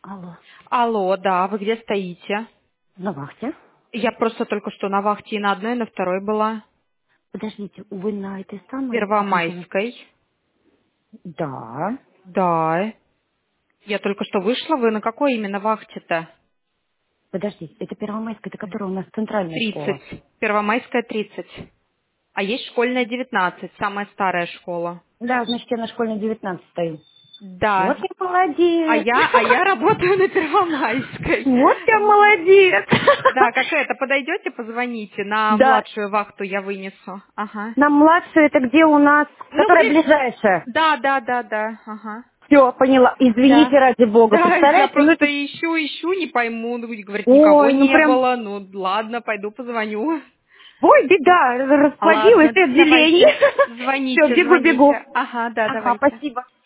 Алло. Алло, да, вы где стоите? На вахте? Я просто только что на вахте и на одной, и на второй была. Подождите, вы на этой самой, как называется? Первомайской. Да. Да. Я только что вышла. Вы на какой именно вахте-то? Подождите, это Первомайская, это которая у нас центральная школа. 30. Первомайская 30. А есть школьная 19, самая старая школа. Да, значит, я на школьной 19 стою. Да. Вот я А молодец. я работаю на Первомайской. Вот я молодец. Да, как это, подойдете, позвоните. На Да. младшую вахту я вынесу. Ага. На младшую это где у нас, Ну, которая ближайшая. да. Ага. Все, поняла. Извините, Да. ради бога. Да, я Представляете, ну просто это... ищу, не пойму. Ну, говорит, никого Ой, ну не прям... было. Ну, ладно, пойду позвоню. Ой, беда, расплодилось Ладно, отделение. давайте. Все, Звоните, бегу-бегу. звоните. Ага, да, Ага, давайте. спасибо.